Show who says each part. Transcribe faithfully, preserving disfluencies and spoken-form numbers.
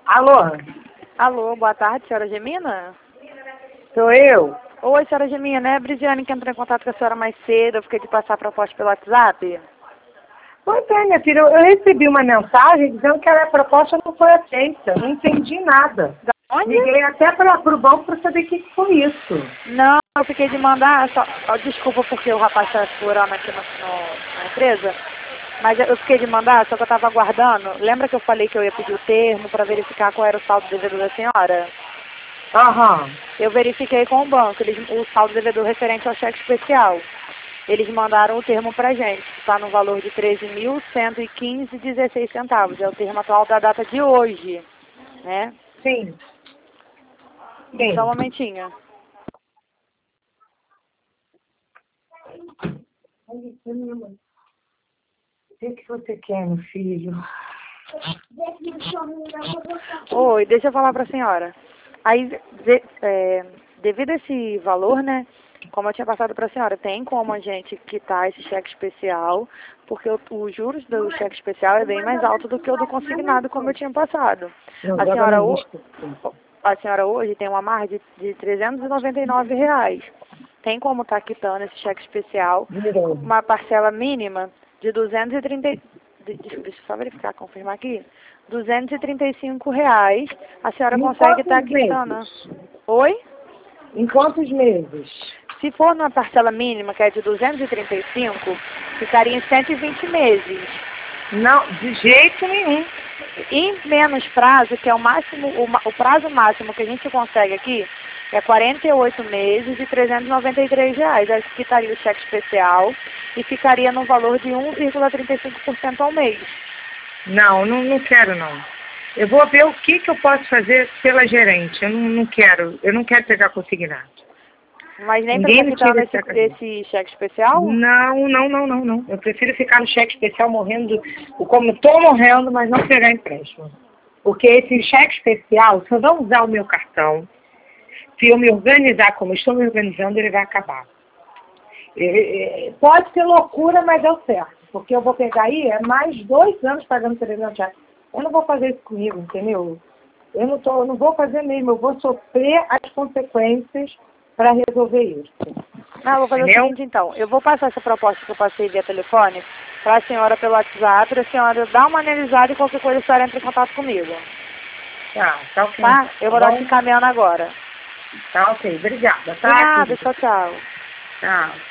Speaker 1: Alô?
Speaker 2: Alô, boa tarde, senhora Gemina?
Speaker 1: Sou eu?
Speaker 2: Oi, senhora Gemina, é a Brisiane que entrou em contato com a senhora mais cedo, eu fiquei de passar a proposta pelo WhatsApp.
Speaker 1: Pois é, minha filha, eu recebi uma mensagem dizendo que a proposta não foi aceita. Não entendi nada.
Speaker 2: Da onde?
Speaker 1: Liguei até para o banco para saber o que que foi isso.
Speaker 2: Não, eu fiquei de mandar, só, ó, desculpa porque o rapaz está explorando aqui no, no- na empresa, mas eu fiquei de mandar, só que eu estava aguardando. Lembra que eu falei que eu ia pedir o termo para verificar qual era o saldo devedor da senhora?
Speaker 1: Aham.
Speaker 2: Eu verifiquei com o banco, eles, o saldo devedor referente ao cheque especial. Eles mandaram o termo pra gente, que está no valor de treze mil cento e quinze e dezesseis centavos. É o termo atual da data de hoje, né?
Speaker 1: Sim. Sim.
Speaker 2: Só um momentinho.
Speaker 1: O que que você quer, meu filho?
Speaker 2: Oi, deixa eu falar pra senhora. Aí, de- é, devido a esse valor, né, como eu tinha passado pra senhora, tem como a gente quitar esse cheque especial, porque o- os juros do cheque especial é bem mais alto do que o do consignado, como eu tinha passado.
Speaker 1: Não,
Speaker 2: A
Speaker 1: joga
Speaker 2: senhora,
Speaker 1: na
Speaker 2: ho-
Speaker 1: lista.
Speaker 2: a senhora hoje tem uma margem de, de trezentos e noventa e nove reais. Tem como estar quitando esse cheque especial,
Speaker 1: Virou.
Speaker 2: uma parcela mínima de duzentos e trinta, de- deixa, deixa eu só verificar, confirmar aqui, duzentos e trinta e cinco reais, a senhora
Speaker 1: Em
Speaker 2: consegue estar
Speaker 1: quantos
Speaker 2: quitando.
Speaker 1: meses?
Speaker 2: Oi?
Speaker 1: Em quantos meses?
Speaker 2: Se for numa parcela mínima, que é de duzentos e trinta e cinco, ficaria em cento e vinte meses.
Speaker 1: Não, de jeito nenhum.
Speaker 2: Em menos prazo, que é o máximo, o, ma- o prazo máximo que a gente consegue aqui, é quarenta e oito meses e trezentos e noventa e três reais. Aí quitaria o cheque especial e ficaria no valor de um vírgula trinta e cinco por cento ao mês.
Speaker 1: Não, não, não quero não. Eu vou ver o que que eu posso fazer pela gerente. Eu não, não quero, eu não quero pegar consignado.
Speaker 2: Mas nem para
Speaker 1: Ninguém
Speaker 2: estar
Speaker 1: me tira
Speaker 2: quitando
Speaker 1: esse
Speaker 2: esse,
Speaker 1: cheque.
Speaker 2: esse cheque especial?
Speaker 1: Não, não, não, não, não. Eu prefiro ficar no cheque especial morrendo, como estou morrendo, mas não pegar empréstimo. Porque esse cheque especial, se eu não usar o meu cartão, se eu me organizar como eu estou me organizando, ele vai acabar. É, é, pode ser loucura, mas é o certo. Porque eu vou pegar aí, é mais dois anos pagando trezentos reais. Eu não vou fazer isso comigo, entendeu? Eu não, tô, eu não vou fazer mesmo, eu vou sofrer as consequências para resolver isso.
Speaker 2: Não, eu vou fazer
Speaker 1: Entendeu?
Speaker 2: o seguinte então, eu vou passar essa proposta que eu passei via telefone para a senhora pelo WhatsApp, para a senhora dar uma analisada e qualquer coisa a senhora entra em contato comigo.
Speaker 1: Tá, tá ok.
Speaker 2: Tá? Eu vou
Speaker 1: Tá
Speaker 2: dar
Speaker 1: bom?
Speaker 2: te encaminhando agora.
Speaker 1: Tá ok, obrigada,
Speaker 2: De
Speaker 1: tá,
Speaker 2: nada,
Speaker 1: querida?
Speaker 2: tchau, tchau.
Speaker 1: Tchau.